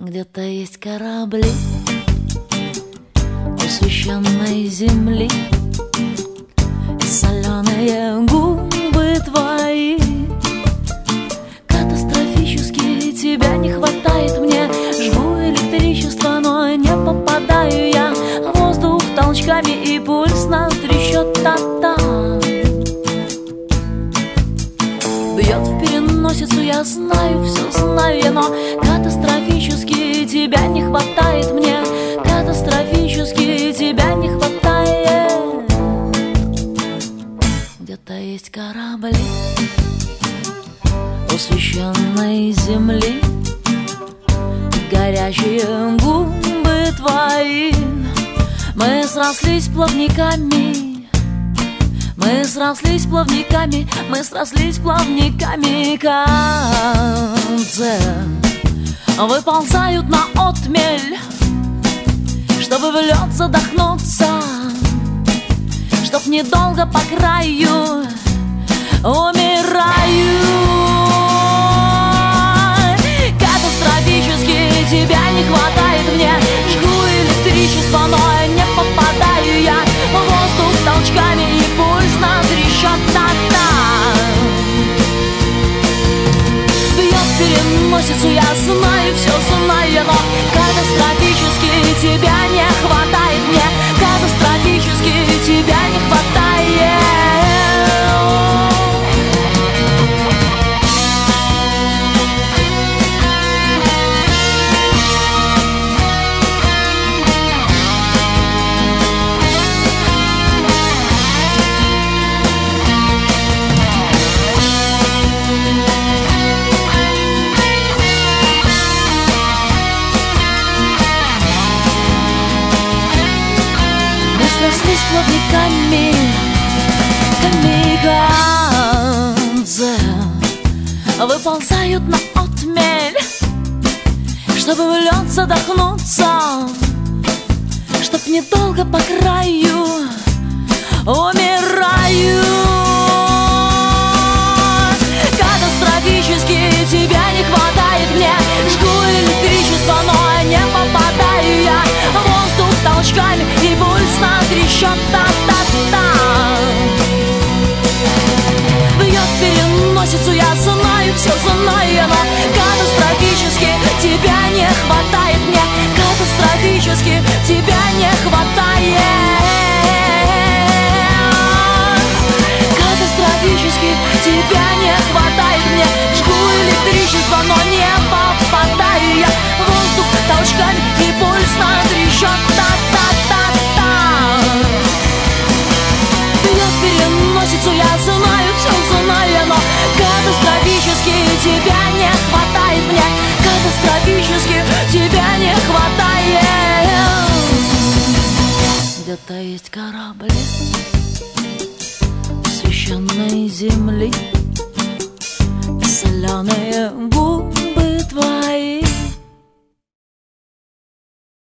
Где-то есть корабли у священной земли, и соленые губы твои. Катастрофически тебя не хватает мне. Жгу электричество, но не попадаю я. Воздух толчками и пульс на трещот та-та. Бьет в переносицу, я знаю, все знаю я, но катастрофически тебя не хватает мне. Катастрофически тебя не хватает. Где-то есть корабли у священной земли, горячие губы твои. Мы срослись плавниками, мы срослись плавниками, мы срослись плавниками. Концы выползают на отмель, чтобы в лед задохнуться, чтоб недолго по краю умираю. Катастрофически тебя не хватает мне. Жгу электричество, но не попадаю я. Воздух толчками и пульс на трещот та-та. Бьет в переносицу, я знаю, все знаю я, но катастрофически тебя не хватает мне. Катастрофически тебя не хватает. Срослись плавниками, камикадзе выползают на отмель, чтобы в лед задохнуться, чтоб недолго по краю умираю. Катастрофически тебя не хватает мне. Жгу электричество, но не попадаю я. Воздух толчками и пульс на трещот та-та-та. Бьет в переносицу, я знаю, все знаю я, но катастрофически тебя не хватает мне. Катастрофически тебя не хватает. Катастрофически тебя не хватает мне. Жгу электричество, но не попадаю я. Воздух толчками и пульс на трещот та-та-та-та. Бьет в переносицу, я знаю, все знаю я, но катастрофически тебя не хватает мне. Катастрофически тебя не хватает. Где-то есть корабли священной земли, соленые